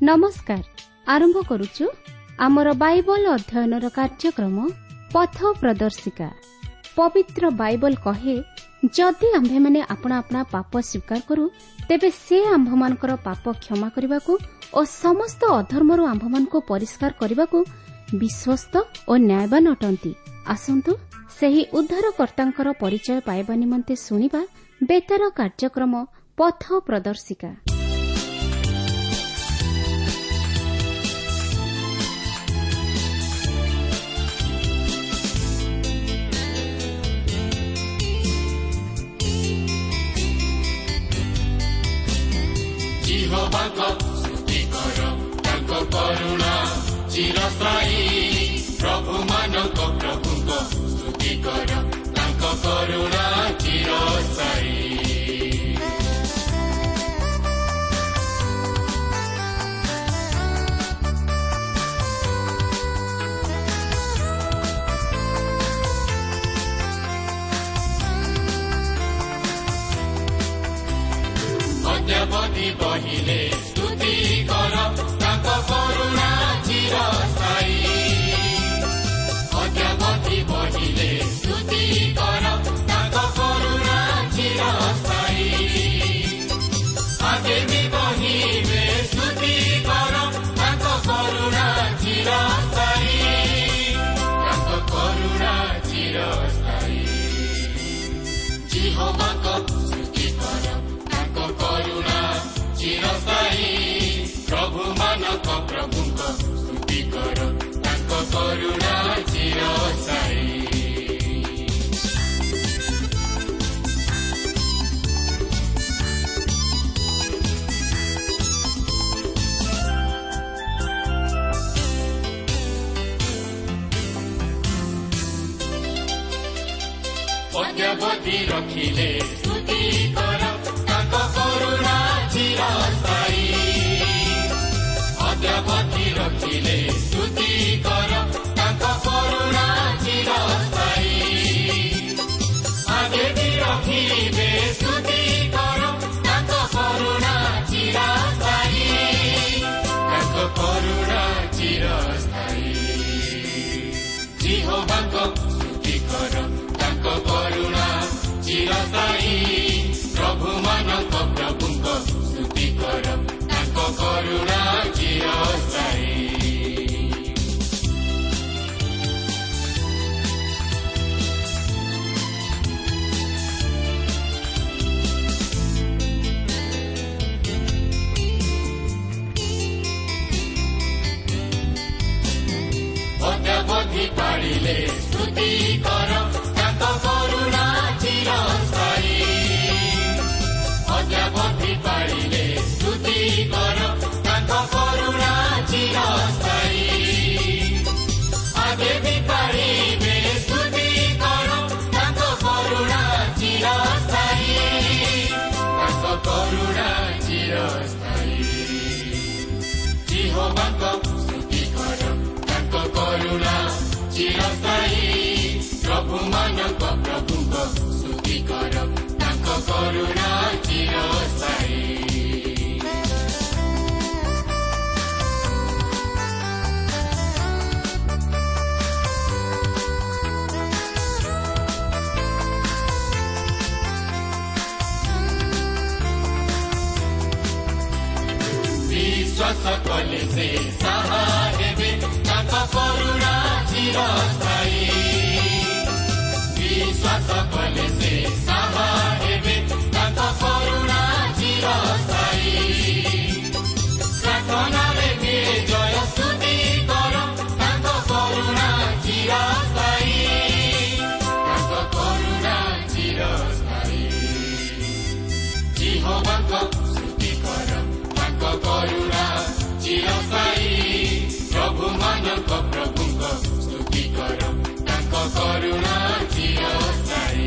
नमस्कार आरंभ करुचु आमर बाइबल अध्ययनर कार्यक्रम पथ प्रदर्शिका। पवित्र बाइबल कहे जदि आम्भे माने अपना अपना पाप स्वीकार करू तेबे से आम्भमानकर पाप क्षमा करबाकू और समस्त अधर्मरू आम्भमानको परिष्कार करबाकू विश्वस्त और न्यायवान अटंती। आसंतु सेही उद्धारकर्तांकर परिचय पाइबा निमंते सुनिबा बेतार कार्यक्रम पथ प्रदर्शिका। करुणा चिरस्थायी प्रभु मानक प्रभुको स्तुति कर करुणा चिरस्थायी। अद्यावधि बहिले स्तुति कर करुणा चिरस्थायी। अद्यावधि बहिले स्तुति कर करुणा चिरस्थायी। आगे भी बहिले स्तुति कर करुणा चिरस्थायी। करुणा चिरस्थायी। यहोवाको स्तुति कर करुणा चिरस्थायी। प्रभु मानक प्रभुको स्तुति कर करुणा चिरस्थायी। अद्यावधि रखिले स्तुति कर करुणा चिरस्थायी। अद्यावधि रखिले स्तुति कर करुणा चिरस्थायी। आगे भी रखिले स्तुति कर करुणा चिरस्थायी। करुणा चिरस्थायी। यहोवाको स्तुति कर करुणा चिरस्थायी। प्रभु मानक प्रभुको स्तुति कर करुणा चिरस्थायी। अद्यावधि पाड़िले स्तुति कर करुणा चिरस्थायी। अद्यावधि पाड़िले स्तुति कर करुणा चिरस्थायी। आगे भी पाड़िले स्तुति कर करुणा चिरस्थायी। करुणा चिरस्थायी। यहोवाको स्तुति कर करुणा चिरस्थायी। प्रभु मानक प्रभुको स्तुति कर करुणा चिरस्थायी। विश्वास कले से साहा हेबे करुणा चिरस्थायी। विश्वास कले से साहा हेबे करुणा चिरस्थायी। प्रार्थनारे विजय स्तुति कर करुणा चिरस्थायी। करुणा चिरस्थायी। यहोवाको स्तुति कर करुणा चिरस्थायी। प्रभु मानक प्रभुको स्तुति कर करुणा चिरस्थायी।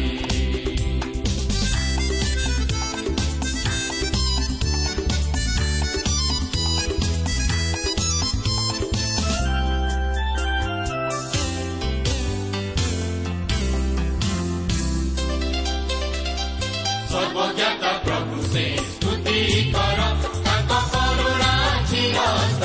सर्वज्ञाता प्रभु से स्तुति कर करुणा चिरस्थायी।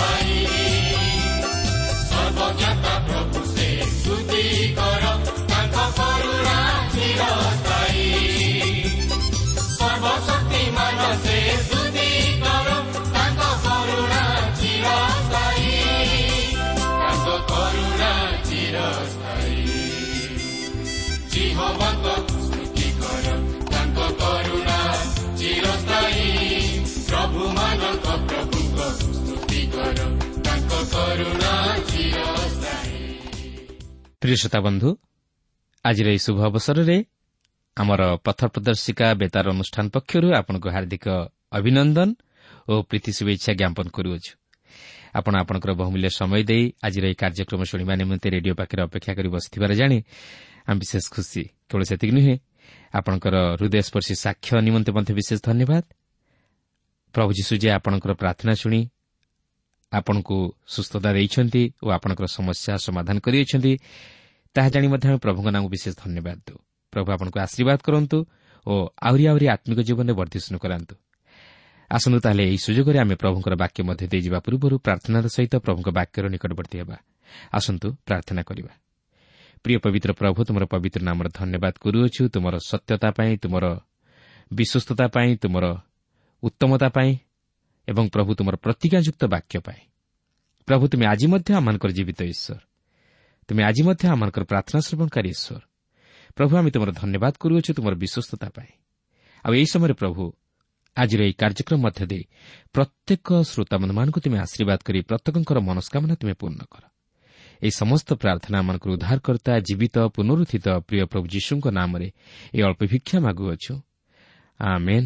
କରୁଣା ଚିରସ୍ଥାୟୀ। ପ୍ରିୟ ଶ୍ରୋତା ବନ୍ଧୁ, ଆଜିର ଏହି ଶୁଭ ଅବସରରେ ଆମର ପଥ ପ୍ରଦର୍ଶିକା ବେତାର ଅନୁଷ୍ଠାନ ପକ୍ଷରୁ ଆପଣଙ୍କୁ ହାର୍ଦ୍ଦିକ ଅଭିନନ୍ଦନ ଓ ପ୍ରୀତି ଶୁଭେଚ୍ଛା ଜ୍ଞାପନ କରୁଅଛୁ। ଆପଣ ଆପଣଙ୍କର ବହୁମୂଲ୍ୟ ସମୟ ଦେଇ ଆଜିର ଏହି କାର୍ଯ୍ୟକ୍ରମ ଶୁଣିବା ନିମନ୍ତେ ରେଡିଓ ପାଖରେ ଅପେକ୍ଷା କରି ବସିଥିବାର ଜାଣି ଆମେ ବିଶେଷ ଖୁସି। କେବଳ ସେତିକି ନୁହେଁ, ଆପଣଙ୍କର ହୃଦୟସ୍ପର୍ଶୀ ସାକ୍ଷ୍ୟ ନିମନ୍ତେ ମଧ୍ୟ ବିଶେଷ ଧନ୍ୟବାଦ। ପ୍ରଭୁ ଯୀଶୁ ଯେ ଆପଣଙ୍କର ପ୍ରାର୍ଥନା ଶୁଣି ଆପଣଙ୍କୁ ସୁସ୍ଥତା ଦେଇଛନ୍ତି ଓ ଆପଣଙ୍କର ସମସ୍ୟା ସମାଧାନ କରିଅଛନ୍ତି, ତାହା ଜାଣି ମଧ୍ୟ ଆମେ ପ୍ରଭୁଙ୍କ ନାମକୁ ବିଶେଷ ଧନ୍ୟବାଦ ଦେଉ। ପ୍ରଭୁ ଆପଣଙ୍କୁ ଆଶୀର୍ବାଦ କରନ୍ତୁ ଓ ଆହୁରି ଆତ୍ମିକ ଜୀବନରେ ବର୍ଦ୍ଧିଷ୍ଣୁ କରାନ୍ତୁ। ଆସନ୍ତୁ ତାହେଲେ ଏହି ସୁଯୋଗରେ ଆମେ ପ୍ରଭୁଙ୍କର ବାକ୍ୟ ମଧ୍ୟ ଦେଇଯିବା ପୂର୍ବରୁ ପ୍ରାର୍ଥନାର ସହିତ ପ୍ରଭୁଙ୍କ ବାକ୍ୟର ନିକଟବର୍ତ୍ତୀ ହେବା। ଆସନ୍ତୁ ପ୍ରାର୍ଥନା କରିବା। ପ୍ରିୟ ପବିତ୍ର ପ୍ରଭୁ, ତୁମର ପବିତ୍ର ନାମର ଧନ୍ୟବାଦ କରୁଅଛୁ, ତୁମର ସତ୍ୟତା ପାଇଁ, ତୁମର ବିଶ୍ୱସ୍ତତା ପାଇଁ, ତୁମର ଉତ୍ତମତା ପାଇଁ ଏବଂ ପ୍ରଭୁ ତୁମର ପ୍ରତିଜ୍ଞାଯୁକ୍ତ ବାକ୍ୟ ପାଇଁ। ପ୍ରଭୁ, ତୁମେ ଆଜି ମଧ୍ୟ ଆମମାନଙ୍କର ଜୀବିତ ଈଶ୍ୱର, ତୁମେ ଆଜି ମଧ୍ୟ ଆମମାନଙ୍କର ପ୍ରାର୍ଥନା ଶ୍ରବଣକାରୀ ଈଶ୍ୱର। ପ୍ରଭୁ, ଆମେ ତୁମର ଧନ୍ୟବାଦ କରୁଅଛୁ ତୁମର ବିଶ୍ୱସ୍ତତା ପାଇଁ। ଆଉ ଏହି ସମୟରେ ପ୍ରଭୁ, ଆଜିର ଏହି କାର୍ଯ୍ୟକ୍ରମ ମଧ୍ୟ ଦେଇ ପ୍ରତ୍ୟେକ ଶ୍ରୋତାମାନଙ୍କୁ ତୁମେ ଆଶୀର୍ବାଦ କରି ପ୍ରତ୍ୟେକଙ୍କର ମନସ୍କାମନା ତୁମେ ପୂର୍ଣ୍ଣ କର। ଏହି ସମସ୍ତ ପ୍ରାର୍ଥନା ଆମମାନଙ୍କର ଉଦ୍ଧାରକର୍ତ୍ତା, ଜୀବିତ ପୁନରୁତ୍ଥିତ ପ୍ରିୟ ପ୍ରଭୁ ଯୀଶୁଙ୍କ ନାମରେ ଏହି ଅଳ୍ପ ଭିକ୍ଷା ମାଗୁଅଛୁ। ଆମେନ୍।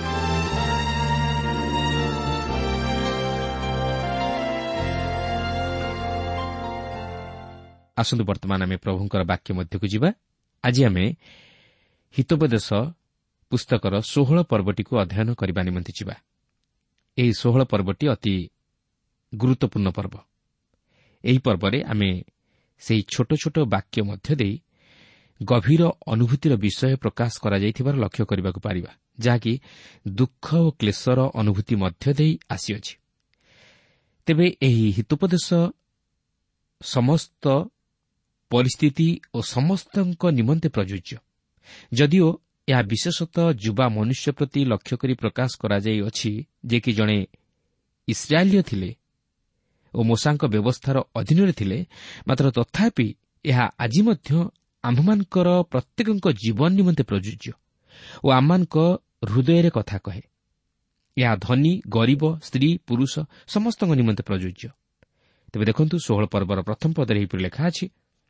ଆସନ୍ତୁ ବର୍ତ୍ତମାନ ଆମେ ପ୍ରଭୁଙ୍କର ବାକ୍ୟ ମଧ୍ୟକୁ ଯିବା। ଆଜି ଆମେ ହିତୋପଦେଶ ପୁସ୍ତକର 16 ପର୍ବଟିକୁ ଅଧ୍ୟୟନ କରିବା ନିମନ୍ତେ ଯିବା। ଏହି 16 ପର୍ବଟି ଅତି ଗୁରୁତ୍ୱପୂର୍ଣ୍ଣ ପର୍ବ। ଏହି ପର୍ବରେ ଆମେ ସେହି ଛୋଟ ଛୋଟ ବାକ୍ୟ ମଧ୍ୟ ଦେଇ ଗଭୀର ଅନୁଭୂତିର ବିଷୟ ପ୍ରକାଶ କରାଯାଇଥିବାର ଲକ୍ଷ୍ୟ କରିବାକୁ ପାରିବା, ଯାହାକି ଦୁଃଖ ଓ କ୍ଲେଶର ଅନୁଭୂତି ମଧ୍ୟ ଦେଇ ଆସିଅଛି। ତେବେ ଏହି ହିତୋପଦେଶ ସମସ୍ତ ପରିସ୍ଥିତି ଓ ସମସ୍ତଙ୍କ ନିମନ୍ତେ ପ୍ରଯୁଜ୍ୟ, ଯଦିଓ ଏହା ବିଶେଷତଃ ଯୁବା ମନୁଷ୍ୟ ପ୍ରତି ଲକ୍ଷ୍ୟ କରି ପ୍ରକାଶ କରାଯାଇଅଛି, ଯେ କି ଜଣେ ଇସ୍ରାଏଲୀୟ ଥିଲେ ଓ ମୋଶାଙ୍କ ବ୍ୟବସ୍ଥାର ଅଧୀନରେ ଥିଲେ। ମାତ୍ର ତଥାପି ଏହା ଆଜି ମଧ୍ୟ ଆମ୍ଭମାନଙ୍କର ପ୍ରତ୍ୟେକଙ୍କ ଜୀବନ ନିମନ୍ତେ ପ୍ରଯୁଜ୍ୟ ଓ ଆମମାନଙ୍କ ହୃଦୟରେ କଥା କହେ। ଏହା ଧନୀ, ଗରିବ, ସ୍ତ୍ରୀ, ପୁରୁଷ ସମସ୍ତଙ୍କ ନିମନ୍ତେ ପ୍ରଯୁଜ୍ୟ। ତେବେ ଦେଖନ୍ତୁ, 16 ପର୍ବର ପ୍ରଥମ ପଦରେ ଏହିପରି ଲେଖା ଅଛି,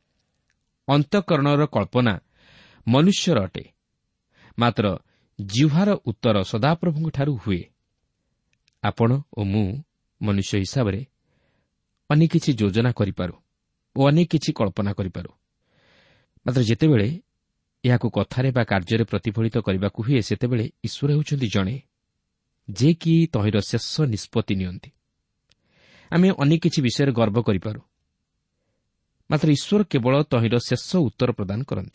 ଅନ୍ତଃକରଣର କଳ୍ପନା ମନୁଷ୍ୟର ଅଟେ, ମାତ୍ର ଜିହ୍ବାର ଉତ୍ତର ସଦାପ୍ରଭୁଙ୍କଠାରୁ ହୁଏ। ଆପଣ ଓ ମୁଁ ମନୁଷ୍ୟ ହିସାବରେ ଅନେକ କିଛି ଯୋଜନା କରିପାରୁ ଓ ଅନେକ କିଛି କଳ୍ପନା କରିପାରୁ, ମାତ୍ର ଯେତେବେଳେ ଏହାକୁ କଥାରେ ବା କାର୍ଯ୍ୟରେ ପ୍ରତିଫଳିତ କରିବାକୁ ହୁଏ, ସେତେବେଳେ ଈଶ୍ୱର ହେଉଛନ୍ତି ଜଣେ, ଯେ କି ତହିଁର ଶେଷ ନିଷ୍ପତ୍ତି ନିଅନ୍ତି। ଆମେ ଅନେକ କିଛି ବିଷୟରେ ଗର୍ବ କରିପାରୁ, ମାତ୍ର ଈଶ୍ୱର କେବଳ ତହିଁର ଶେଷ ଉତ୍ତର ପ୍ରଦାନ କରନ୍ତି।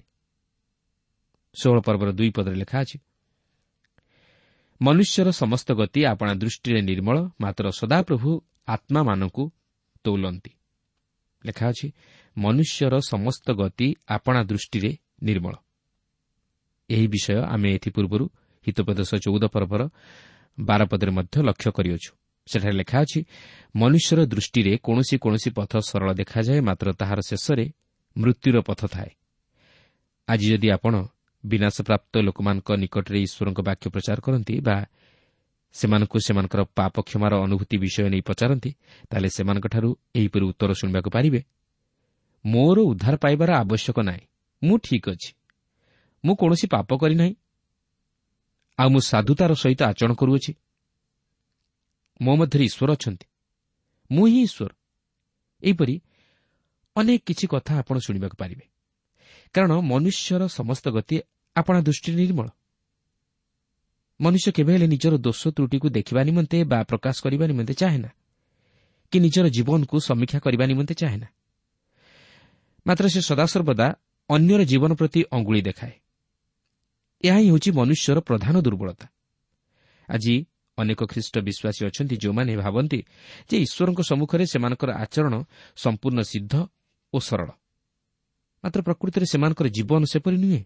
16 ପର୍ବର 2 ପଦରେ ଲେଖା ଅଛି, ମନୁଷ୍ୟର ସମସ୍ତ ଗତି ଆପଣା ଦୃଷ୍ଟିରେ ନିର୍ମଳ, ମାତ୍ର ସଦାପ୍ରଭୁ ଆତ୍ମାମାନଙ୍କୁ ତୋଲନ୍ତି। ଲେଖା ଅଛି, ମନୁଷ୍ୟର ସମସ୍ତ ଗତି ଆପଣା ଦୃଷ୍ଟିରେ ନିର୍ମଳ। ଏହି ବିଷୟ ଆମେ ଏଥିପୂର୍ବରୁ ହିତୋପଦେଶ 14 ପର୍ବର 12 ପଦରେ ମଧ୍ୟ ଲକ୍ଷ୍ୟ କରିଅଛୁ। ସେଠାରେ ଲେଖା ଅଛି, ମନୁଷ୍ୟର ଦୃଷ୍ଟିରେ କୌଣସି କୌଣସି ପଥ ସରଳ ଦେଖାଯାଏ, ମାତ୍ର ତାହାର ଶେଷରେ ମୃତ୍ୟୁର ପଥ ଥାଏ। ଆଜି ଯଦି ଆପଣ ବିନାଶପ୍ରାପ୍ତ ଲୋକମାନଙ୍କ ନିକଟରେ ଈଶ୍ୱରଙ୍କ ବାକ୍ୟ ପ୍ରଚାର କରନ୍ତି ବା ସେମାନଙ୍କୁ ସେମାନଙ୍କର ପାପ କ୍ଷମାର ଅନୁଭୂତି ବିଷୟ ନେଇ ପଚାରନ୍ତି, ତାହେଲେ ସେମାନଙ୍କଠାରୁ ଏହିପରି ଉତ୍ତର ଶୁଣିବାକୁ ପାରିବେ, ମୋର ଉଦ୍ଧାର ପାଇବାର ଆବଶ୍ୟକ ନାହିଁ, ମୁଁ ଠିକ୍ ଅଛି, ମୁଁ କୌଣସି ପାପ କରିନାହିଁ, ଆଉ ମୁଁ ସାଧୁତାର ସହିତ ଆଚରଣ କରୁଅଛି, ମୋ ମଧ୍ୟରେ ଈଶ୍ୱର ଅଛନ୍ତି, ମୁଁ ହିଁ ଈଶ୍ୱର। ଏହିପରି ଅନେକ କିଛି କଥା ଆପଣ ଶୁଣିବାକୁ ପାରିବେ, କାରଣ ମନୁଷ୍ୟର ସମସ୍ତ ଗତି ଆପଣା ଦୃଷ୍ଟିରେ ନିର୍ମଳ। ମନୁଷ୍ୟ କେବେ ହେଲେ ନିଜର ଦୋଷ ତ୍ରୁଟିକୁ ଦେଖିବା ନିମନ୍ତେ ବା ପ୍ରକାଶ କରିବା ନିମନ୍ତେ ଚାହେଁ ନା, କି ନିଜର ଜୀବନକୁ ସମୀକ୍ଷା କରିବା ନିମନ୍ତେ ଚାହେଁ ନା, ମାତ୍ର ସେ ସଦାସର୍ବଦା ଅନ୍ୟର ଜୀବନ ପ୍ରତି ଅଙ୍ଗୁଳି ଦେଖାଏ। ଏହା ହିଁ ହେଉଛି ମନୁଷ୍ୟର ପ୍ରଧାନ ଦୁର୍ବଳତା। ଆଜି ଅନେକ ଖ୍ରୀଷ୍ଟ ବିଶ୍ୱାସୀ ଅଛନ୍ତି, ଯେଉଁମାନେ ଭାବନ୍ତି ଯେ ଈଶ୍ୱରଙ୍କ ସମ୍ମୁଖରେ ସେମାନଙ୍କର ଆଚରଣ ସମ୍ପୂର୍ଣ୍ଣ ସିଦ୍ଧ ଓ ସରଳ, ମାତ୍ର ପ୍ରକୃତିରେ ସେମାନଙ୍କର ଜୀବନ ସେପରି ନୁହେଁ।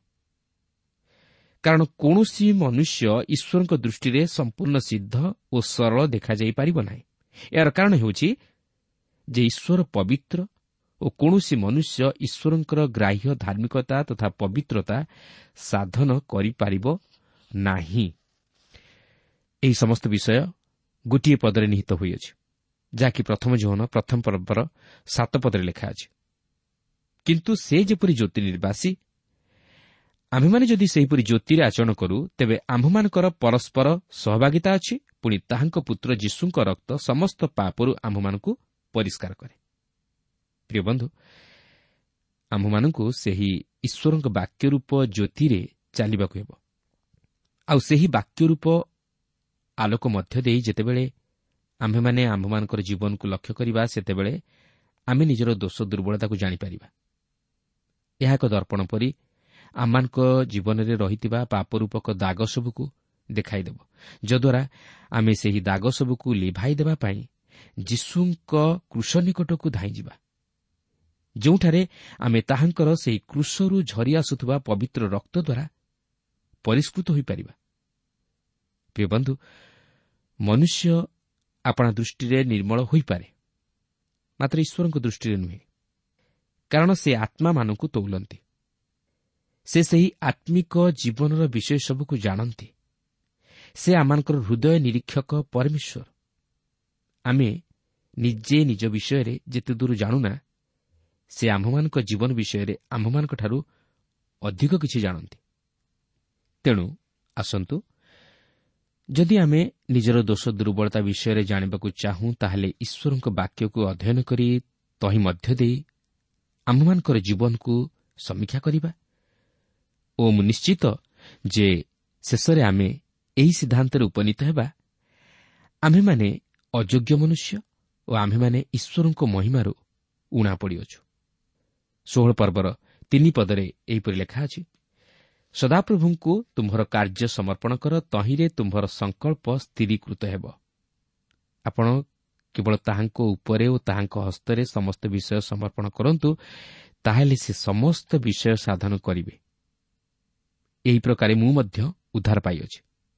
କାରଣ କୌଣସି ମନୁଷ୍ୟ ଈଶ୍ୱରଙ୍କ ଦୃଷ୍ଟିରେ ସମ୍ପୂର୍ଣ୍ଣ ସିଦ୍ଧ ଓ ସରଳ ଦେଖାଯାଇପାରିବ ନାହିଁ। ଏହାର କାରଣ ହେଉଛି ଯେ ଈଶ୍ୱର ପବିତ୍ର ଓ କୌଣସି ମନୁଷ୍ୟ ଈଶ୍ୱରଙ୍କର ଗ୍ରାହ୍ୟ ଧାର୍ମିକତା ତଥା ପବିତ୍ରତା ସାଧନ କରିପାରିବ ନାହିଁ। ଏହି ସମସ୍ତ ବିଷୟ ଗୋଟିଏ ପଦରେ ନିହିତ ହୋଇଅଛି। ଯାହାକି ପ୍ରଥମ ଯୋହନ ପ୍ରଥମ ପର୍ବର 7 ପଦରେ ଲେଖା ଅଛି। କିନ୍ତୁ ସେ ଯେପରି ଜ୍ୟୋତି ନିର୍ବାସୀ, ଆମ୍ଭେମାନେ ଯଦି ସେହିପରି ଜ୍ୟୋତିରେ ଆଚରଣ କରୁ, ତେବେ ଆମ୍ଭମାନଙ୍କର ପରସ୍ପର ସହଭାଗିତା ଅଛି। ପୁଣି ତାହାଙ୍କ ପୁତ୍ର ଯୀଶୁଙ୍କ ରକ୍ତ ସମସ୍ତ ପାପରୁ ଆମ୍ଭମାନଙ୍କୁ ପରିଷ୍କାର କରେ। ପ୍ରିୟ ବନ୍ଧୁ, ଆମ୍ଭମାନଙ୍କୁ ସେହି ଈଶ୍ୱରଙ୍କ ବାକ୍ୟ ରୂପ ଜ୍ୟୋତିରେ ଚାଲିବାକୁ ହେବ। ଆଉ ସେହି ବାକ୍ୟ ରୂପ ଆଲୋକ ମଧ୍ୟ ଦେଇ ଯେତେବେଳେ ଆମ୍ଭେମାନେ ଆମ୍ଭମାନଙ୍କର ଜୀବନକୁ ଲକ୍ଷ୍ୟ କରିବା, ସେତେବେଳେ ଆମେ ନିଜର ଦୋଷ ଦୁର୍ବଳତାକୁ ଜାଣିପାରିବା। ଏହା ଏକ ଦର୍ପଣ ପରି ଆମମାନଙ୍କ ଜୀବନରେ ରହିଥିବା ପାପରୂପକ ଦାଗ ସବୁକୁ ଦେଖାଇଦେବ, ଯଦ୍ୱାରା ଆମେ ସେହି ଦାଗ ସବୁକୁ ଲିଭାଇ ଦେବା ପାଇଁ ଯୀଶୁଙ୍କ କ୍ରୁଶ ନିକଟକୁ ଧାଇଁଯିବା, ଯେଉଁଠାରେ ଆମେ ତାହାଙ୍କର ସେହି କ୍ରୁଶରୁ ଝରି ଆସୁଥିବା ପବିତ୍ର ରକ୍ତ ଦ୍ୱାରା ପରିଷ୍କୃତ ହୋଇପାରିବା। ପ୍ରିୟ ବନ୍ଧୁ, ମନୁଷ୍ୟ ଆପଣା ଦୃଷ୍ଟିରେ ନିର୍ମଳ ହୋଇପାରେ, ମାତ୍ର ଈଶ୍ୱରଙ୍କ ଦୃଷ୍ଟିରେ ନୁହେଁ, କାରଣ ସେ ଆତ୍ମାମାନଙ୍କୁ ତୋଲନ୍ତି। ସେ ସେହି ଆତ୍ମିକ ଜୀବନର ବିଷୟ ସବୁକୁ ଜାଣନ୍ତି। ସେ ଆମମାନଙ୍କର ହୃଦୟ ନିରୀକ୍ଷକ ପରମେଶ୍ୱର। ଆମେ ନିଜେ ନିଜ ବିଷୟରେ ଯେତେ ଦୂର ଜାଣୁନା, ସେ ଆମ୍ଭମାନଙ୍କ ଜୀବନ ବିଷୟରେ ଆମ୍ଭମାନଙ୍କଠାରୁ ଅଧିକ କିଛି ଜାଣନ୍ତି। ତେଣୁ ଆସନ୍ତୁ, ଯଦି ଆମେ ନିଜର ଦୋଷ ଦୁର୍ବଳତା ବିଷୟରେ ଜାଣିବାକୁ ଚାହୁଁ, ତାହେଲେ ଈଶ୍ୱରଙ୍କ ବାକ୍ୟକୁ ଅଧ୍ୟୟନ କରି ତହିଁ ମଧ୍ୟ ଦେଇ ଆମ୍ଭମାନଙ୍କର ଜୀବନକୁ ସମୀକ୍ଷା କରିବା। ଓ ମୁଁ ନିଶ୍ଚିତ ଯେ ଶେଷରେ ଆମେ ଏହି ସିଦ୍ଧାନ୍ତରେ ଉପନୀତ ହେବା, ଆମ୍ଭେମାନେ ଅଯୋଗ୍ୟ ମନୁଷ୍ୟ ଓ ଆମ୍ଭେମାନେ ଈଶ୍ୱରଙ୍କ ମହିମାରୁ ଉଣା ପଡ଼ିଅଛୁ। 16 ପର୍ବର 3 ପଦରେ ଏହିପରି ଲେଖା ଅଛି, ସଦାପ୍ରଭୁଙ୍କୁ ତୁମ୍ଭର କାର୍ଯ୍ୟ ସମର୍ପଣ କର, ତହିଁରେ ତୁମ୍ଭର ସଂକଳ୍ପ ସ୍ଥିରୀକୃତ ହେବ। ଆପଣ କେବଳ ତାହାଙ୍କ ଉପରେ ଓ ତାହାଙ୍କ ହସ୍ତରେ ସମସ୍ତ ବିଷୟ ସମର୍ପଣ କରନ୍ତୁ, ତାହେଲେ ସେ ସମସ୍ତ ବିଷୟ ସାଧନ କରିବେ। ଏହି ପ୍ରକାରେ ମୁଁ ମଧ୍ୟ ଉଦ୍ଧାର ପାଇଅଛି।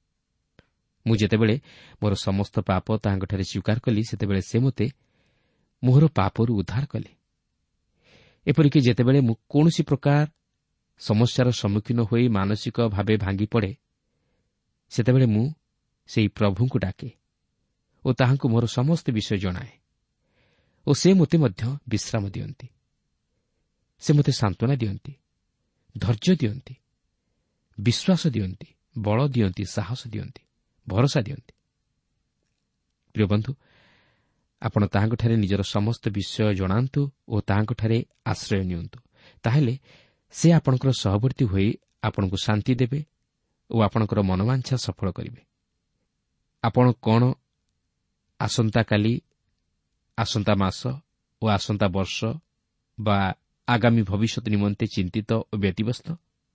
ମୁଁ ଯେତେବେଳେ ମୋର ସମସ୍ତ ପାପ ତାହାଙ୍କଠାରେ ସ୍ୱୀକାର କଲି, ସେତେବେଳେ ସେ ମୋତେ ମୋର ପାପରୁ ଉଦ୍ଧାର କଲେ। ଏପରିକି ଯେତେବେଳେ ମୁଁ କୌଣସି ପ୍ରକାର ସମସ୍ୟାର ସମ୍ମୁଖୀନ ହୋଇ ମାନସିକ ଭାବେ ଭାଙ୍ଗି ପଡ଼େ, ସେତେବେଳେ ମୁଁ ସେହି ପ୍ରଭୁଙ୍କୁ ଡାକେ ଓ ତାହାଙ୍କୁ ମୋର ସମସ୍ତ ବିଷୟ ଜଣାଏ, ଓ ସେ ମୋତେ ମଧ୍ୟ ବିଶ୍ରାମ ଦିଅନ୍ତି। ସେ ମୋତେ ସାନ୍ତ୍ୱନା ଦିଅନ୍ତି, ଧୈର୍ଯ୍ୟ ଦିଅନ୍ତି, ବିଶ୍ୱାସ ଦିଅନ୍ତି, ବଳ ଦିଅନ୍ତି, ସାହସ ଦିଅନ୍ତି, ଭରସା ଦିଅନ୍ତି। ପ୍ରିୟ ବନ୍ଧୁ, ଆପଣ ତାହାଙ୍କଠାରେ ନିଜର ସମସ୍ତ ବିଷୟ ଜଣାନ୍ତୁ ଓ ତାହାଙ୍କଠାରେ ଆଶ୍ରୟ ନିଅନ୍ତୁ। ତାହେଲେ ସେ ଆପଣଙ୍କର ସହବର୍ତ୍ତୀ ହୋଇ ଆପଣଙ୍କୁ ଶାନ୍ତି ଦେବେ ଓ ଆପଣଙ୍କର ମନୋବାଞ୍ଛା ସଫଳ କରିବେ। ଆପଣ କ'ଣ ଆସନ୍ତାକାଲି, ଆସନ୍ତା ମାସ ଓ ଆସନ୍ତା ବର୍ଷ ବା ଆଗାମୀ ଭବିଷ୍ୟତ ନିମନ୍ତେ ଚିନ୍ତିତ ଓ ବ୍ୟତିବ୍ୟସ୍ତ?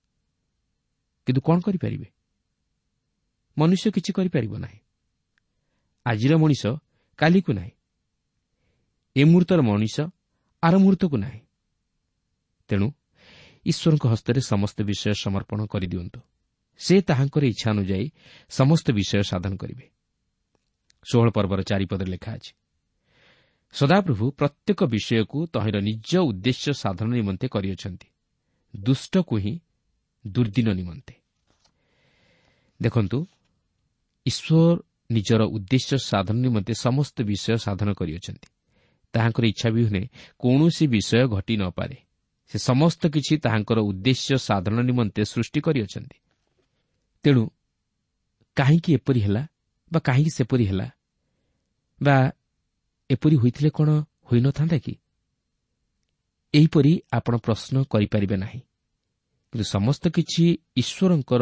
କିନ୍ତୁ କ'ଣ କରିପାରିବେ? ମନୁଷ୍ୟ କିଛି କରିପାରିବ ନାହିଁ। ଆଜିର ମଣିଷ କାଲିକୁ ନାହିଁ, ଏ ମୁହୂର୍ତ୍ତର ମଣିଷ ଆର ମୁହୂର୍ତ୍ତକୁ ନାହିଁ। ତେଣୁ ଈଶ୍ୱରଙ୍କ ହସ୍ତରେ ସମସ୍ତ ବିଷୟ ସମର୍ପଣ କରିଦିଅନ୍ତୁ। ସେ ତାହାଙ୍କର ଇଚ୍ଛା ଅନୁଯାୟୀ ସମସ୍ତ ବିଷୟ ସାଧନ କରିବେ। 16 ପର୍ବର 4 ପଦରେ ଲେଖା ଅଛି, ସଦାପ୍ରଭୁ ପ୍ରତ୍ୟେକ ବିଷୟକୁ ତହିଁର ନିଜ ଉଦ୍ଦେଶ୍ୟ ସାଧନ ନିମନ୍ତେ କରିଅଛନ୍ତି, ଦୁଷ୍ଟକୁ ହିଁ ଦୁର୍ଦ୍ଦିନ ନିମନ୍ତେ। ଦେଖନ୍ତୁ, ଈଶ୍ୱର ନିଜର ଉଦ୍ଦେଶ୍ୟ ସାଧନ ନିମନ୍ତେ ସମସ୍ତ ବିଷୟ ସାଧନ କରିଅଛନ୍ତି। ତାହାଙ୍କର ଇଚ୍ଛା ବିହୁନେ କୌଣସି ବିଷୟ ଘଟି ନପାରେ। ସେ ସମସ୍ତ କିଛି ତାହାଙ୍କର ଉଦ୍ଦେଶ୍ୟ ସାଧନ ନିମନ୍ତେ ସୃଷ୍ଟି କରିଅଛନ୍ତି। ତେଣୁ କାହିଁକି ଏପରି ହେଲା ବା କାହିଁକି ସେପରି ହେଲା ବା ଏପରି ହୋଇଥିଲେ କ'ଣ ହୋଇନଥାନ୍ତା କି? ଏହିପରି ଆପଣ ପ୍ରଶ୍ନ କରିପାରିବେ ନାହିଁ। କିନ୍ତୁ ସମସ୍ତ କିଛି ଈଶ୍ୱରଙ୍କର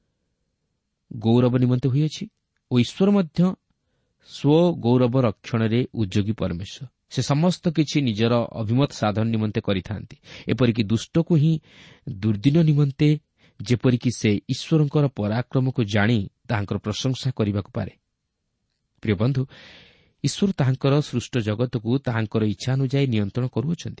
ଗୌରବ ନିମନ୍ତେ ହୋଇଅଛି ଓ ଈଶ୍ୱର ମଧ୍ୟ ସ୍ୱ ଗୌରବ ରକ୍ଷଣରେ ଉଦ୍ଯୋଗୀ ପରମେଶ୍ୱର। ସେ ସମସ୍ତ କିଛି ନିଜର ଅଭିମତ ସାଧନ ନିମନ୍ତେ କରିଥାନ୍ତି, ଏପରିକି ଦୁଷ୍ଟକୁ ହିଁ ଦୁର୍ଦ୍ଦିନ ନିମନ୍ତେ, ଯେପରିକି ସେ ଈଶ୍ୱରଙ୍କର ପରାକ୍ରମକୁ ଜାଣି ତାହାଙ୍କର ପ୍ରଶଂସା କରିବାକୁ ପାରେ। ପ୍ରିୟ ବନ୍ଧୁ, ଈଶ୍ୱର ତାହାଙ୍କର ସୃଷ୍ଟ ଜଗତକୁ ତାହାଙ୍କର ଇଚ୍ଛା ଅନୁଯାୟୀ ନିୟନ୍ତ୍ରଣ କରୁଅଛନ୍ତି।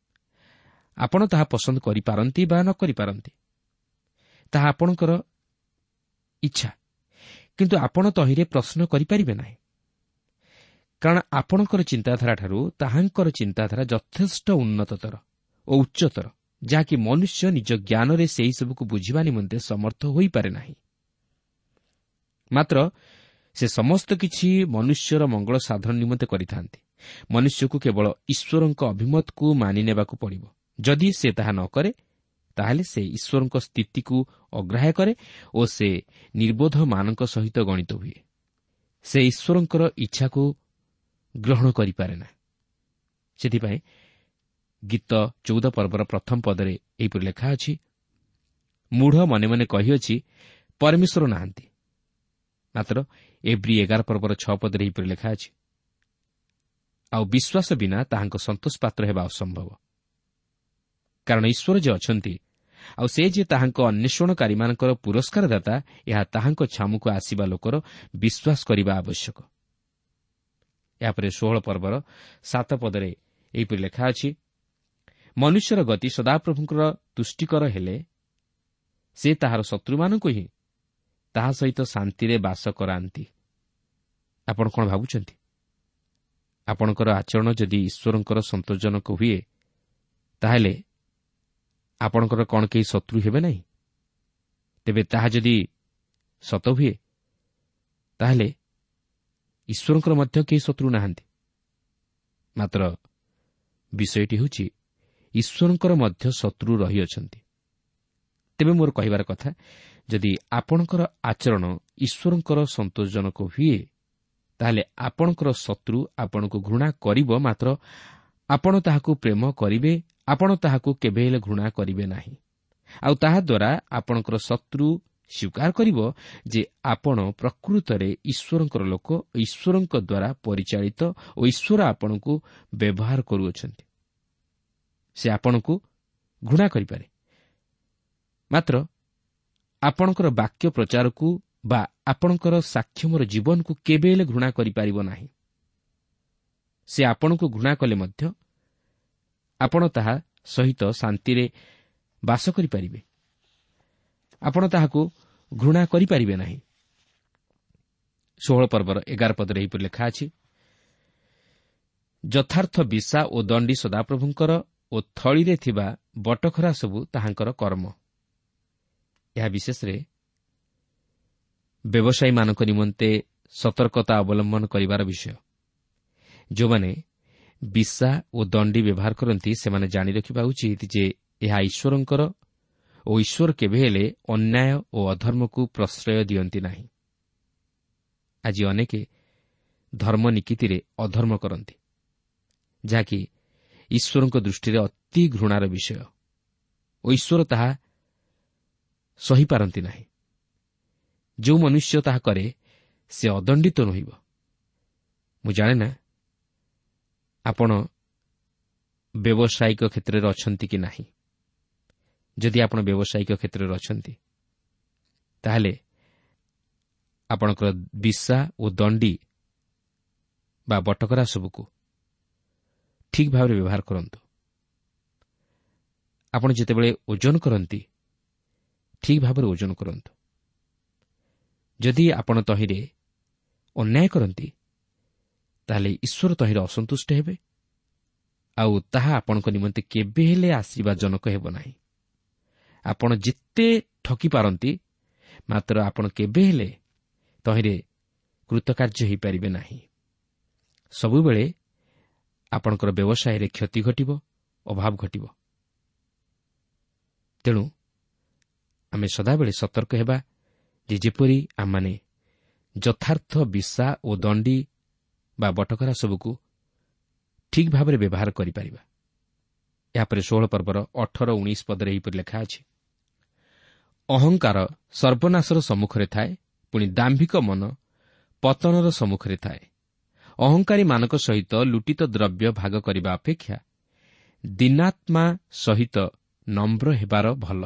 ଆପଣ ତାହା ପସନ୍ଦ କରିପାରନ୍ତି ବା ନ କରିପାରନ୍ତି, ତାହା ଆପଣଙ୍କର ଇଚ୍ଛା। କିନ୍ତୁ ଆପଣ ତହିଁରେ ପ୍ରଶ୍ନ କରିପାରିବେ ନାହିଁ, କାରଣ ଆପଣଙ୍କର ଚିନ୍ତାଧାରାଠାରୁ ତାହାଙ୍କର ଚିନ୍ତାଧାରା ଯଥେଷ୍ଟ ଉନ୍ନତତର ଓ ଉଚ୍ଚତର, ଯାହାକି ମନୁଷ୍ୟ ନିଜ ଜ୍ଞାନରେ ସେହିସବୁକୁ ବୁଝିବା ନିମନ୍ତେ ସମର୍ଥ ହୋଇପାରେ ନାହିଁ। ମାତ୍ର ସେ ସମସ୍ତ କିଛି ମନୁଷ୍ୟର ମଙ୍ଗଳ ସାଧନ ନିମନ୍ତେ କରିଥାନ୍ତି। ମନୁଷ୍ୟକୁ କେବଳ ଈଶ୍ୱରଙ୍କ ଅଭିମତକୁ ମାନି ନେବାକୁ ପଡ଼ିବ। ଯଦି ସେ ତାହା ନ କରେ, ତାହେଲେ ସେ ଈଶ୍ୱରଙ୍କ ସ୍ଥିତିକୁ ଅଗ୍ରାହ୍ୟ କରେ ଓ ସେ ନିର୍ବୋଧମାନଙ୍କ ସହିତ ଗଣିତ ହୁଏ। ସେ ଈଶ୍ୱରଙ୍କର ଇଚ୍ଛାକୁ ଗ୍ରହଣ କରିପାରେ ନା। ସେଥିପାଇଁ ଗୀତ 14 ପର୍ବର ପ୍ରଥମ ପଦରେ ଏହିପରି ଲେଖା ଅଛି, ମୂଢ଼ ମନେ ମନେ କହିଅଛି ପରମେଶ୍ୱର ନାହାନ୍ତି। ମାତ୍ର ଏବ୍ରୀ 11 ପର୍ବର 6 ପଦରେ ଏହିପରି ଲେଖା ଅଛି, ଆଉ ବିଶ୍ୱାସ ବିନା ତାହାଙ୍କ ସନ୍ତୋଷ ପାତ୍ର ହେବା ଅସମ୍ଭବ। କାରଣ ଈଶ୍ୱର ଯେ ଅଛନ୍ତି ଆଉ ସେ ଯେ ତାହାଙ୍କ ଅନ୍ୱେଷଣକାରୀମାନଙ୍କର ପୁରସ୍କାର ଦାତା, ଏହା ତାହାଙ୍କ ଛାମୁକୁ ଆସିବା ଲୋକର ବିଶ୍ୱାସ କରିବା ଆବଶ୍ୟକ। ଏହାପରେ 16 ପର୍ବର 7 ପଦରେ ଏହିପରି ଲେଖା ଅଛି, ମନୁଷ୍ୟର ଗତି ସଦାପ୍ରଭୁଙ୍କର ତୁଷ୍ଟିକର ହେଲେ ସେ ତାହାର ଶତ୍ରୁମାନଙ୍କୁ ହିଁ ତାହା ସହିତ ଶାନ୍ତିରେ ବାସ କରାନ୍ତି। ଆପଣ କ'ଣ ଭାବୁଛନ୍ତି? ଆପଣଙ୍କର ଆଚରଣ ଯଦି ଈଶ୍ୱରଙ୍କର ସନ୍ତୋଷଜନକ ହୁଏ, ତାହେଲେ ଆପଣଙ୍କର କ'ଣ କେହି ଶତ୍ରୁ ହେବେ ନାହିଁ? ତେବେ ତାହା ଯଦି ସତ ହୁଏ, ତାହେଲେ ଈଶ୍ୱରଙ୍କର ମଧ୍ୟ କେହି ଶତ୍ରୁ ନାହାନ୍ତି। ମାତ୍ର ବିଷୟଟି ହେଉଛି, ଈଶ୍ୱରଙ୍କର ମଧ୍ୟ ଶତ୍ରୁ ରହିଅଛନ୍ତି। ତେବେ ମୋର କହିବାର କଥା, ଯଦି ଆପଣଙ୍କର ଆଚରଣ ଈଶ୍ୱରଙ୍କର ସନ୍ତୋଷଜନକ ହୁଏ, ତାହେଲେ ଆପଣଙ୍କର ଶତ୍ରୁ ଆପଣଙ୍କୁ ଘୃଣା କରିବ, ମାତ୍ର ଆପଣ ତାହାକୁ ପ୍ରେମ କରିବେ, ଆପଣ ତାହାକୁ କେବେ ହେଲେ ଘୃଣା କରିବେ ନାହିଁ। ଆଉ ତାହାଦ୍ୱାରା ଆପଣଙ୍କର ଶତ୍ରୁ ସ୍ୱୀକାର କରିବ ଯେ ଆପଣ ପ୍ରକୃତରେ ଈଶ୍ୱରଙ୍କର ଲୋକ, ଈଶ୍ୱରଙ୍କ ଦ୍ୱାରା ପରିଚାଳିତ ଓ ଈଶ୍ୱର ଆପଣଙ୍କୁ ବ୍ୟବହାର କରୁଅଛନ୍ତି। ସେ ଆପଣଙ୍କୁ ଘୃଣା କରିପାରେ, ମାତ୍ର ଆପଣଙ୍କର ବାକ୍ୟ ପ୍ରଚାରକୁ ବା ଆପଣଙ୍କର ସାକ୍ଷମର ଜୀବନକୁ କେବେ ହେଲେ ଘୃଣା କରିପାରିବ ନାହିଁ। ସେ ଆପଣଙ୍କୁ ଘୃଣା କଲେ ମଧ୍ୟ ଆପଣ ତାହା ସହିତ ଶାନ୍ତିରେ ବାସ କରିପାରିବେ। ଆପଣ ତାହାକୁ ଘୃଣା କରିପାରିବେ ନାହିଁ। 16 ପର୍ବର 11 ପଦରେ ଏହିପରି ଲେଖା ଅଛି, ଯଥାର୍ଥ ବିଶା ଓ ଦଣ୍ଡି ସଦାପ୍ରଭୁଙ୍କର ଓ ଥଳିରେ ଥିବା ବଟଖରା ସବୁ ତାହାଙ୍କର କର୍ମ। ଏହା ବିଶେଷରେ ବ୍ୟବସାୟୀମାନଙ୍କ ନିମନ୍ତେ ସତର୍କତା ଅବଲମ୍ବନ କରିବାର ବିଷୟ। ଯେଉଁମାନେ ବିଶା ଓ ଦଣ୍ଡି ବ୍ୟବହାର କରନ୍ତି, ସେମାନେ ଜାଣି ରଖିବା ଉଚିତ ଯେ ଏହା ଈଶ୍ୱରଙ୍କର ଓ ଈଶ୍ୱର କେବେ ହେଲେ ଅନ୍ୟାୟ ଓ ଅଧର୍ମକୁ ପ୍ରଶ୍ରୟ ଦିଅନ୍ତି ନାହିଁ। ଆଜି ଅନେକ ଧର୍ମ ନୀତିରେ ଅଧର୍ମ କରନ୍ତି, ଯାହାକି ଈଶ୍ୱରଙ୍କ ଦୃଷ୍ଟିରେ ଅତି ଘୃଣାର ବିଷୟ ଓ ଈଶ୍ୱର ତାହା ସହିପାରନ୍ତି ନାହିଁ। ଯେଉଁ ମନୁଷ୍ୟ ତାହା କରେ, ସେ ଅଦଣ୍ଡିତ ରହିବ। ମୁଁ ଜାଣେ ନା ଆପଣ ବ୍ୟବସାୟିକ କ୍ଷେତ୍ରରେ ଅଛନ୍ତି କି ନାହିଁ। ଯଦି ଆପଣ ବ୍ୟବସାୟିକ କ୍ଷେତ୍ରରେ ଅଛନ୍ତି, ତାହେଲେ ଆପଣଙ୍କର ବିଶା ଓ ଦଣ୍ଡି ବା ବଟକରା ସବୁକୁ ଠିକ୍ ଭାବରେ ବ୍ୟବହାର କରନ୍ତୁ। ଆପଣ ଯେତେବେଳେ ଓଜନ କରନ୍ତି, ଠିକ୍ ଭାବରେ ଓଜନ କରନ୍ତୁ। ଯଦି ଆପଣ ତହିଁରେ ଅନ୍ୟାୟ କରନ୍ତି, ତାହେଲେ ଈଶ୍ୱର ତହିଁରେ ଅସନ୍ତୁଷ୍ଟ ହେବେ, ଆଉ ତାହା ଆପଣଙ୍କ ନିମନ୍ତେ କେବେ ହେଲେ ଆଶୀର୍ବାଦଜନକ ହେବ ନାହିଁ। ଆପଣ ଯେତେ ଠକି ପାରନ୍ତି, ମାତ୍ର ଆପଣ କେବେ ହେଲେ ତହିଁରେ କୃତକାର୍ଯ୍ୟ ହୋଇପାରିବେ ନାହିଁ। ସବୁବେଳେ ଆପଣଙ୍କର ବ୍ୟବସାୟରେ କ୍ଷତି ଘଟିବ, ଅଭାବ ଘଟିବ। ତେଣୁ ଆମେ ସଦାବେଳେ ସତର୍କ ହେବା ଯେ ଯେପରି ଆମମାନେ ଯଥାର୍ଥ ବିଶା ଓ ଦଣ୍ଡି ବା ବଟକରା ସବୁକୁ ଠିକ୍ ଭାବରେ ବ୍ୟବହାର କରିପାରିବା। ଏହାପରେ 16 ପର୍ବର 18-19 ପଦରେ ଏହିପରି ଲେଖା ଅଛି, ଅହଙ୍କାର ସର୍ବନାଶର ସମ୍ମୁଖରେ ଥାଏ, ପୁଣି ଦାମ୍ଭିକ ମନ ପତନର ସମ୍ମୁଖରେ ଥାଏ। ଅହଙ୍କାରୀମାନଙ୍କ ସହିତ ଲୁଟିତ ଦ୍ରବ୍ୟ ଭାଗ କରିବା ଅପେକ୍ଷା ଦୀନାତ୍ମା ସହିତ ନମ୍ର ହେବାର ଭଲ।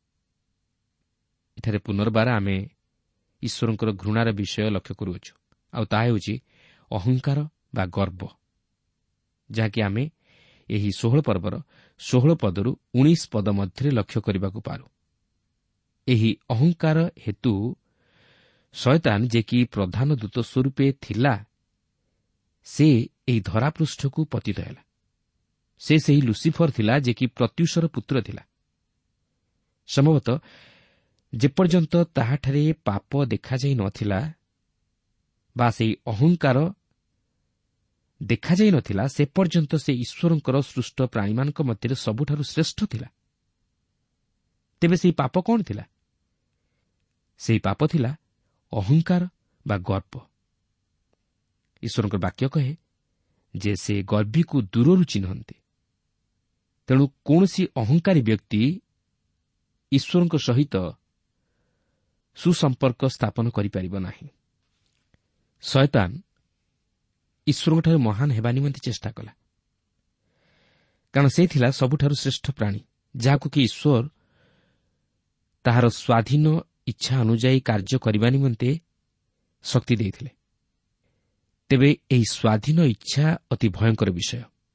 ଏଠାରେ ପୁନର୍ବାର ଆମେ ଈଶ୍ୱରଙ୍କର ଘୃଣାର ବିଷୟ ଲକ୍ଷ୍ୟ କରୁଅଛୁ, ଆଉ ତାହା ହେଉଛି ଅହଙ୍କାର ବା ଗର୍ବ, ଯାହାକି ଆମେ ଏହି 16 ପର୍ବର 16 ପଦରୁ 19 ପଦ ମଧ୍ୟରେ ଲକ୍ଷ୍ୟ କରିବାକୁ ପାରୁ। ଏହି ଅହଙ୍କାର ହେତୁ ଶୟତାନ, ଯେ କି ପ୍ରଧାନ ଦୂତ ସ୍ୱରୂପେ ଥିଲା, ସେ ଏହି ଧରାପୃଷ୍ଠକୁ ପତିତ ହେଲା। ସେ ସେହି ଲୁସିଫର ଥିଲା, ଯେ କି ପ୍ରତ୍ୟୁଷର ପୁତ୍ର ଥିଲା। ସମ୍ଭବତଃ ଯେପର୍ଯ୍ୟନ୍ତ ତାହାଠାରେ ପାପ ଦେଖାଯାଇ ନ ଥିଲା, ବା ସେହି ଅହଙ୍କାର ଦେଖାଯାଇ ନଥିଲା, ସେ ପର୍ଯ୍ୟନ୍ତ ସେ ଈଶ୍ୱରଙ୍କର ସୃଷ୍ଟ ପ୍ରାଣୀମାନଙ୍କ ମଧ୍ୟରେ ସବୁଠାରୁ ଶ୍ରେଷ୍ଠ ଥିଲା। ତେବେ ସେହି ପାପ କ'ଣ ଥିଲା? ସେହି ପାପ ଥିଲା ଅହଙ୍କାର ବା ଗର୍ବ। ଈଶ୍ୱରଙ୍କ ବାକ୍ୟ କହେ ଯେ ସେ ଗର୍ବିକୁ ଦୂରରୁ ଚିହ୍ନନ୍ତି। ତେଣୁ କୌଣସି ଅହଙ୍କାରୀ ବ୍ୟକ୍ତି ଈଶ୍ୱରଙ୍କ ସହିତ ସୁସମ୍ପର୍କ ସ୍ଥାପନ କରିପାରିବ ନାହିଁ। ଶୟତାନ ଈଶ୍ୱରଙ୍କଠାରୁ ମହାନ ହେବା ନିମନ୍ତେ ଚେଷ୍ଟା କଲା, କାରଣ ସେ ଥିଲା ସବୁଠାରୁ ଶ୍ରେଷ୍ଠ ପ୍ରାଣୀ, ଯାହାକୁ କି ଈଶ୍ୱର ତାହାର ସ୍ୱାଧୀନ ଇଚ୍ଛା ଅନୁଯାୟୀ କାର୍ଯ୍ୟ କରିବା ନିମନ୍ତେ ଶକ୍ତି ଦେଇଥିଲେ। ତେବେ ଏହି ସ୍ୱାଧୀନ ଇଚ୍ଛା ଅତି ଭୟଙ୍କର ବିଷୟ।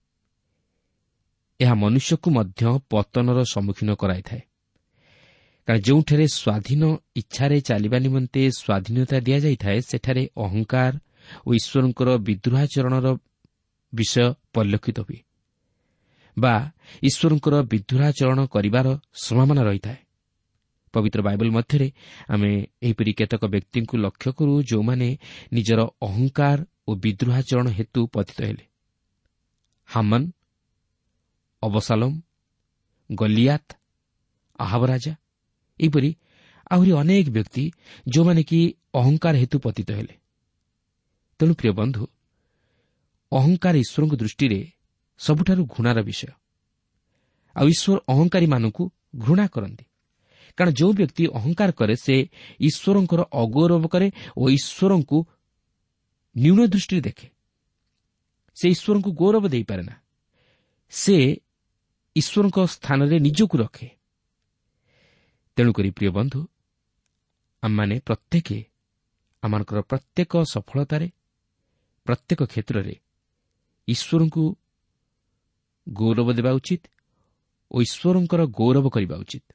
ଏହା ମନୁଷ୍ୟକୁ ମଧ୍ୟ ପତନର ସମ୍ମୁଖୀନ କରାଇଥାଏ। କାରଣ ଯେଉଁଠାରେ ସ୍ୱାଧୀନ ଇଚ୍ଛାରେ ଚାଲିବା ନିମନ୍ତେ ସ୍ୱାଧୀନତା ଦିଆଯାଇଥାଏ, ସେଠାରେ ଅହଙ୍କାର ଓ ଈଶ୍ୱରଙ୍କର ବିଦ୍ରୋହାଚରଣର ବିଷୟ ପରିଲକ୍ଷିତ ହୁଏ, ବା ଈଶ୍ୱରଙ୍କର ବିଦ୍ରୋହାଚରଣ କରିବାର ସମ୍ଭାବନା ରହିଥାଏ। ପବିତ୍ର ବାଇବଲ ମଧ୍ୟରେ ଆମେ ଏହିପରି କେତେକ ବ୍ୟକ୍ତିଙ୍କୁ ଲକ୍ଷ୍ୟ କରୁ, ଯେଉଁମାନେ ନିଜର ଅହଙ୍କାର ଓ ବିଦ୍ରୋହାଚରଣ ହେତୁ ପତିତ ହେଲେ। ହାମାନ, ଅବସାଲୋମ, ଗଲିଆତ, ଆହାବ ରାଜା, ଏହିପରି ଆହୁରି ଅନେକ ବ୍ୟକ୍ତି ଯେଉଁମାନେ କି ଅହଙ୍କାର ହେତୁ ପତିତ ହେଲେ। ତେଣୁ ପ୍ରିୟ ବନ୍ଧୁ, ଅହଙ୍କାର ଈଶ୍ୱରଙ୍କ ଦୃଷ୍ଟିରେ ସବୁଠାରୁ ଘୃଣାର ବିଷୟ। ଆଉ ଈଶ୍ୱର ଅହଙ୍କାରୀମାନଙ୍କୁ ଘୃଣା କରନ୍ତି, କାରଣ ଯେଉଁ ବ୍ୟକ୍ତି ଅହଙ୍କାର କରେ ସେ ଈଶ୍ୱରଙ୍କର ଅଗୌରବ କରେ ଓ ଈଶ୍ୱରଙ୍କୁ ନ୍ୟୁନ ଦୃଷ୍ଟିରେ ଦେଖେ। ସେ ଈଶ୍ୱରଙ୍କୁ ଗୌରବ ଦେଇପାରେ ନା। ସେ ଈଶ୍ୱରଙ୍କ ସ୍ଥାନରେ ନିଜକୁ ରଖେ। ତେଣୁକରି ପ୍ରିୟ ବନ୍ଧୁ, ଆମମାନେ ପ୍ରତ୍ୟେକ ଆମମାନଙ୍କର ପ୍ରତ୍ୟେକ ସଫଳତାରେ, ପ୍ରତ୍ୟେକ କ୍ଷେତ୍ରରେ ଈଶ୍ୱରଙ୍କୁ ଗୌରବ ଦେବା ଉଚିତ ଓ ଈଶ୍ୱରଙ୍କର ଗୌରବ କରିବା ଉଚିତ।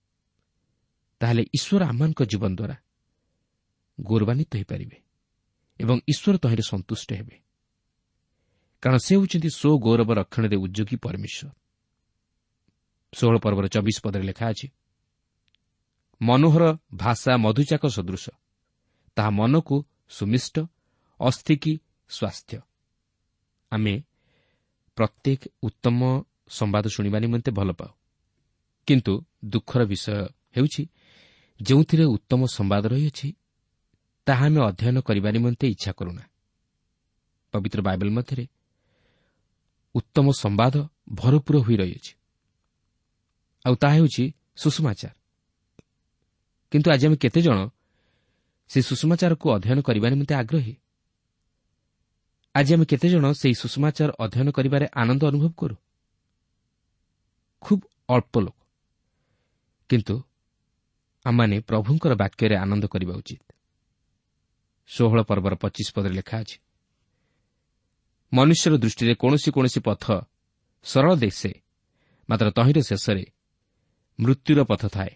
ତାହେଲେ ଈଶ୍ୱର ଆମମାନଙ୍କ ଜୀବନ ଦ୍ୱାରା ଗୌରବାନ୍ୱିତ ହୋଇପାରିବେ ଏବଂ ଈଶ୍ୱର ତହିଁରେ ସନ୍ତୁଷ୍ଟ ହେବେ, କାରଣ ସେ ହେଉଛନ୍ତି ସ୍ୱ ଗୌରବ ରକ୍ଷଣରେ ଉଦ୍ଯୋଗୀ ପରମେଶ୍ୱର। 16 ପର୍ବର 24 ପଦରେ ଲେଖା ଅଛି, ମନୋହର ଭାଷା ମଧୁଚାକ ସଦୃଶ, ତାହା ମନକୁ ସୁମିଷ୍ଟ, ଅସ୍ଥିକି ସ୍ୱାସ୍ଥ୍ୟ। ଆମେ ପ୍ରତ୍ୟେକ ଉତ୍ତମ ସମ୍ବାଦ ଶୁଣିବା ନିମନ୍ତେ ଭଲ ପାଉ, କିନ୍ତୁ ଦୁଃଖର ବିଷୟ ହେଉଛି ଯେଉଁଥିରେ ଉତ୍ତମ ସମ୍ବାଦ ରହିଅଛି ତାହା ଆମେ ଅଧ୍ୟୟନ କରିବା ନିମନ୍ତେ ଇଚ୍ଛା କରୁନା। ପବିତ୍ର ବାଇବଲ ମଧ୍ୟରେ ଉତ୍ତମ ସମ୍ବାଦ ଭରପୂର ହୋଇ ରହିଅଛି, ଆଉ ତାହା ହେଉଛି ସୁସମାଚାର। କିନ୍ତୁ ଆଜି ଆମେ କେତେଜଣ ସେହି ସୁସମାଚାରକୁ ଅଧ୍ୟୟନ କରିବା ନିମନ୍ତେ ଆଗ୍ରହୀ? ଆଜି ଆମେ କେତେଜଣ ସେହି ସୁସମାଚାର ଅଧ୍ୟୟନ କରିବାରେ ଆନନ୍ଦ ଅନୁଭବ କରୁ? ଖୁବ୍ ଅଳ୍ପ ଲୋକ। କିନ୍ତୁ ଆମମାନେ ପ୍ରଭୁଙ୍କର ବାକ୍ୟରେ ଆନନ୍ଦ କରିବା ଉଚିତ। 16 ପର୍ବର 25 ପଦରେ ଲେଖା ଅଛି, ମନୁଷ୍ୟର ଦୃଷ୍ଟିରେ କୌଣସି ପଥ ସରଳ ଦିଶେ, ମାତ୍ର ତହିଁର ଶେଷରେ ମୃତ୍ୟୁର ପଥ ଥାଏ।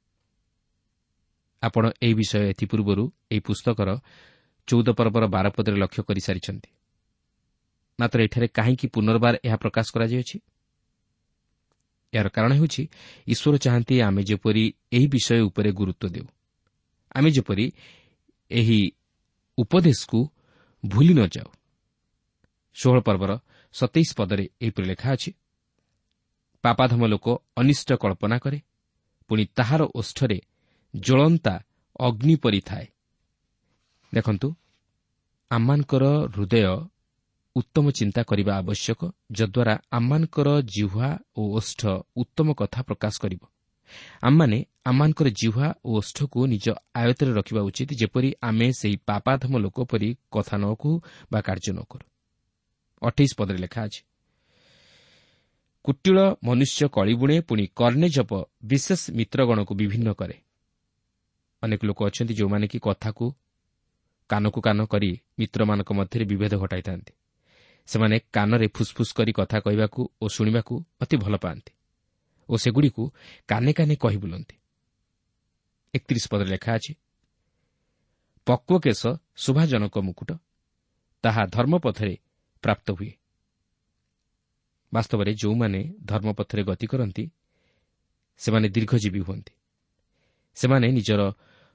ଆପଣ ଏହି ବିଷୟ ଏଥିପୂର୍ବରୁ ଏହି ପୁସ୍ତକର 14 ପର୍ବର 12 ପଦରେ ଲକ୍ଷ୍ୟ କରିସାରିଛନ୍ତି। ମାତ୍ର ଏଠାରେ କାହିଁକି ପୁନର୍ବାର ଏହା ପ୍ରକାଶ କରାଯାଇଅଛି? ଏହାର କାରଣ ହେଉଛି ଈଶ୍ୱର ଚାହାନ୍ତି ଆମେ ଯେପରି ଏହି ବିଷୟ ଉପରେ ଗୁରୁତ୍ୱ ଦେଉ, ଆମେ ଯେପରି ଏହି ଉପଦେଶକୁ ଭୁଲି ନ ଯାଉ। 16 ପର୍ବର 27 ପଦରେ ଏହିପରି ଲେଖା ଅଛି, ପାପାଧମ ଲୋକ ଅନିଷ୍ଟ କଳ୍ପନା କରେ, ପୁଣି ତାହାର ଓଷ୍ଠରେ ଜ୍ୱଳନ୍ତା ଅଗ୍ନି ପରି ଥାଏ। ଦେଖନ୍ତୁ, ଆମମାନଙ୍କର ହୃଦୟ ଉତ୍ତମ ଚିନ୍ତା କରିବା ଆବଶ୍ୟକ, ଯଦ୍ୱାରା ଆମମାନଙ୍କର ଜିହ୍ୱା ଓ ଓଷ୍ଠ ଉତ୍ତମ କଥା ପ୍ରକାଶ କରିବ। ଆମମାନେ ଆମମାନଙ୍କର ଜିହ୍ୱା ଓ ଓଷ୍ଠକୁ ନିଜ ଆୟତ୍ତରେ ରଖିବା ଉଚିତ, ଯେପରି ଆମେ ସେହି ପାପାଧମ ଲୋକ ପରି କଥା ନ କହୁ ବା କାର୍ଯ୍ୟ ନ କରୁ। 28 ପଦରେ ଲେଖା ଅଛି, କୁଟିଳ ମନୁଷ୍ୟ କଳି ବୁଣେ, ପୁଣି କର୍ଣ୍ଣେଜପ ବିଶେଷ ମିତ୍ରଗଣକୁ ବିଭିନ୍ନ କରେ। ଅନେକ ଲୋକ ଅଛନ୍ତି ଯେଉଁମାନେ କି କଥାକୁ କାନକୁ କାନ କରି ମିତ୍ରମାନଙ୍କ ମଧ୍ୟରେ ବିଭେଦ ଘଟାଇଥାନ୍ତି। ସେମାନେ କାନରେ ଫୁସ୍ଫୁସ୍ କରି କଥା କହିବାକୁ ଓ ଶୁଣିବାକୁ ଅତି ଭଲ ପାଆନ୍ତି ଓ ସେଗୁଡ଼ିକୁ କାନେ କାନେ କହି ବୁଲନ୍ତି। 31 ପଦରେ ଲେଖା ଅଛି, ପକ୍ୱ କେଶ ଶୋଭାଜନକ ମୁକୁଟ, ତାହା ଧର୍ମପଥରେ ପ୍ରାପ୍ତ ହୁଏ। ବାସ୍ତବରେ ଯେଉଁମାନେ ଧର୍ମପଥରେ ଗତି କରନ୍ତି ସେମାନେ ଦୀର୍ଘଜୀବୀ ହୁଅନ୍ତି। ସେମାନେ ନିଜର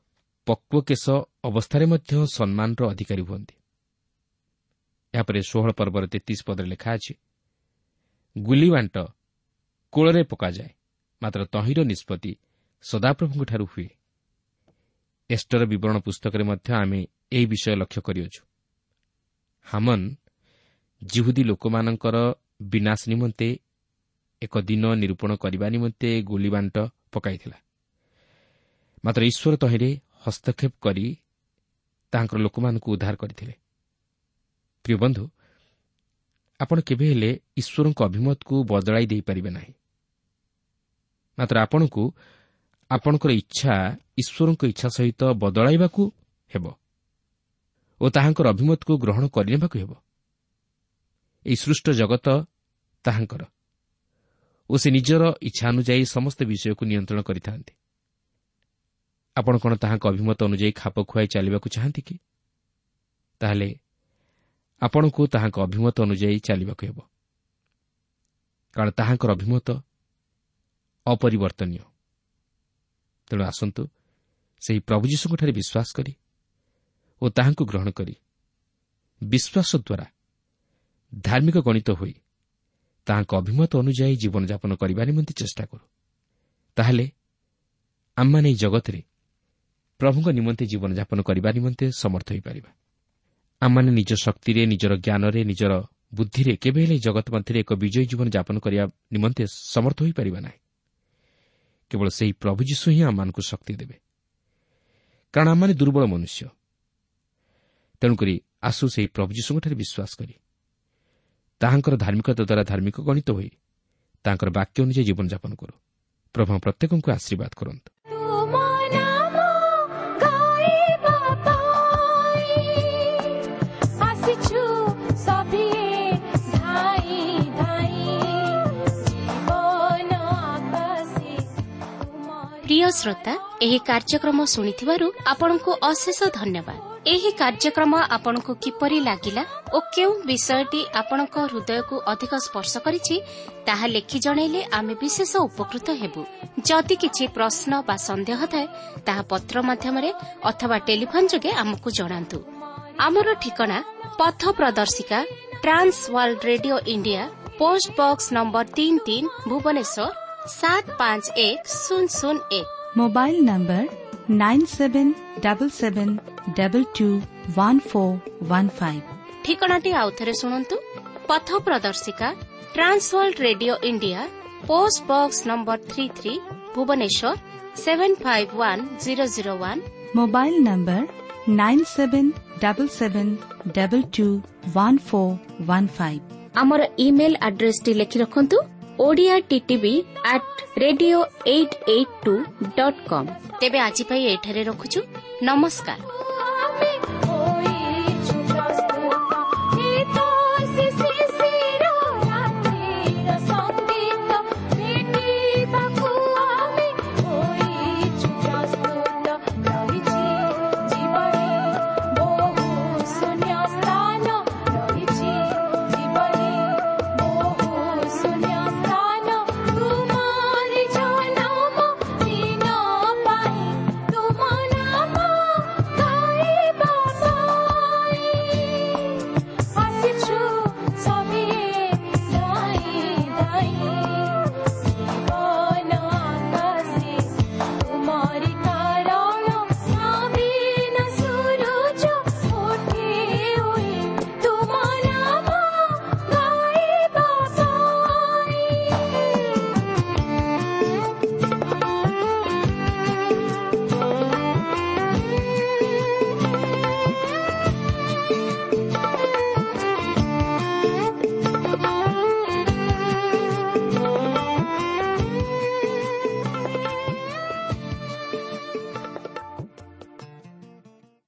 ପକ୍ୱ କେଶ ଅବସ୍ଥାରେ ମଧ୍ୟ ସମ୍ମାନର ଅଧିକାରୀ ହୁଅନ୍ତି। ଏହାପରେ 16 ପର୍ବର 33 ପଦରେ ଲେଖା ଅଛି, ଗୁଲିବାଣ୍ଟ କୂଳରେ ପକାଯାଏ, ମାତ୍ର ତହିଁର ନିଷ୍ପତ୍ତି ସଦାପ୍ରଭୁଙ୍କଠାରୁ ହୁଏ। ଏଷ୍ଟର ବିବରଣ ପୁସ୍ତକରେ ମଧ୍ୟ ଆମେ ଏହି ବିଷୟ ଲକ୍ଷ୍ୟ କରିଅଛୁ। ହାମନ୍ ଜିହୁଦୀ ଲୋକମାନଙ୍କର ବିନାଶ ନିମନ୍ତେ ଏକ ଦିନ ନିରୂପଣ କରିବା ନିମନ୍ତେ ଗୁଲିବାଣ୍ଟ ପକାଇଥିଲା। ମାତ୍ର ଈଶ୍ୱର ତହିଁରେ ହସ୍ତକ୍ଷେପ କରି ତାଙ୍କର ଲୋକମାନଙ୍କୁ ଉଦ୍ଧାର କରିଥିଲେ। ପ୍ରିୟ ବନ୍ଧୁ, ଆପଣ କେବେ ହେଲେ ଈଶ୍ୱରଙ୍କ ଅଭିମତକୁ ବଦଳାଇ ଦେଇପାରିବେ ନାହିଁ। ମାତ୍ର ଆପଣଙ୍କୁ ଆପଣଙ୍କର ଇଚ୍ଛା ଈଶ୍ୱରଙ୍କ ଇଚ୍ଛା ସହିତ ବଦଳାଇବାକୁ ହେବ ଓ ତାହାଙ୍କର ଅଭିମତକୁ ଗ୍ରହଣ କରିନେବାକୁ ହେବ। ଏହି ସୃଷ୍ଟ ଜଗତ ତାହାଙ୍କର ଓ ସେ ନିଜର ଇଚ୍ଛା ଅନୁଯାୟୀ ସମସ୍ତ ବିଷୟକୁ ନିୟନ୍ତ୍ରଣ କରିଥାନ୍ତି। ଆପଣ କ'ଣ ତାହାଙ୍କ ଅଭିମତ ଅନୁଯାୟୀ ଖାପ ଖୁଆଇ ଚାଲିବାକୁ ଚାହାନ୍ତି କି? ତାହେଲେ ଆପଣଙ୍କୁ ତାହାଙ୍କ ଅଭିମତ ଅନୁଯାୟୀ ଚାଲିବାକୁ ହେବ, କାରଣ ତାହାଙ୍କର ଅଭିମତ ଅପରିବର୍ତ୍ତନୀୟ। ତେଣୁ ଆସନ୍ତୁ ସେହି ପ୍ରଭୁ ଯୀଶୁଙ୍କଠାରେ ବିଶ୍ୱାସ କରି ଓ ତାହାଙ୍କୁ ଗ୍ରହଣ କରି ବିଶ୍ୱାସ ଦ୍ୱାରା ଧାର୍ମିକ ଗଣିତ ହୋଇ ତାହାଙ୍କ ଅଭିମତ ଅନୁଯାୟୀ ଜୀବନଯାପନ କରିବା ନିମନ୍ତେ ଚେଷ୍ଟା କରୁ। ତାହେଲେ ଆମମାନେ ଏହି ଜଗତରେ ପ୍ରଭୁଙ୍କ ନିମନ୍ତେ ଜୀବନଯାପନ କରିବା ନିମନ୍ତେ ସମର୍ଥ ହୋଇପାରିବା। ଆମମାନେ ନିଜ ଶକ୍ତିରେ, ନିଜର ଜ୍ଞାନରେ, ନିଜର ବୁଦ୍ଧିରେ କେବେ ହେଲେ ଜଗତ ମଧ୍ୟରେ ଏକ ବିଜୟୀ ଜୀବନ ଯାପନ କରିବା ନିମନ୍ତେ ସମର୍ଥ ହୋଇପାରିବା ନାହିଁ। କେବଳ ସେହି ପ୍ରଭୁ ଯୀଶୁ ହିଁ ଆମମାନଙ୍କୁ ଶକ୍ତି ଦେବେ, କାରଣ ଆମମାନେ ଦୁର୍ବଳ ମନୁଷ୍ୟ। ତେଣୁକରି ଆସୁ ସେହି ପ୍ରଭୁ ଯୀଶୁଙ୍କଠାରେ ବିଶ୍ୱାସ କରି ତାହାଙ୍କର ଧାର୍ମିକତା ଦ୍ୱାରା ଧାର୍ମିକ ଗଣିତ ହୋଇ ତାହାଙ୍କର ବାକ୍ୟ ଅନୁଯାୟୀ ଜୀବନଯାପନ କରୁ। ପ୍ରଭୁ ପ୍ରତ୍ୟେକଙ୍କୁ ଆଶୀର୍ବାଦ କରନ୍ତୁ। প্রিয় শ্ରୋତା, ଏହି କାର୍ଯ୍ୟକ୍ରମ ଶୁଣିଥିବାରୁ ଆପଣଙ୍କୁ ଅଶେଷ ଧନ୍ୟବାଦ। ଏହି କାର୍ଯ୍ୟକ୍ରମ ଆପଣଙ୍କୁ କିପରି ଲାଗିଲା ଓ କେଉଁ ବିଷୟଟି ଆପଣଙ୍କ ହୃଦୟକୁ ଅଧିକ ସ୍ପର୍ଶ କରିଛି ତାହା ଲେଖି ଜଣାଇଲେ ଆମେ ବିଶେଷ ଉପକୃତ ହେବୁ। ଯଦି କିଛି ପ୍ରଶ୍ନ ବା ସନ୍ଦେହ ଥାଏ ତାହା ପତ୍ର ମାଧ୍ୟମରେ ଅଥବା ଟେଲିଫୋନ ଯୋଗେ ଆମକୁ ଜଣାନ୍ତୁ। ଆମର ଠିକଣା ପଥ ପ୍ରଦର୍ଶିକା, trans world radio India, post box number 33, Bhubaneswar 751001। Mobile number 9777221415। ठिकणाटी आउथरे शुणंतु। पथ प्रदर्शिका, trans world radio India, post box number 33, Bhubaneswar 751001। Mobile number 9777221415। आमर ईमेल एड्रेस टी लिखि रखंतु odiattb@radio882.com। तेबे आजि पई एठारे रखुछु। नमस्कार।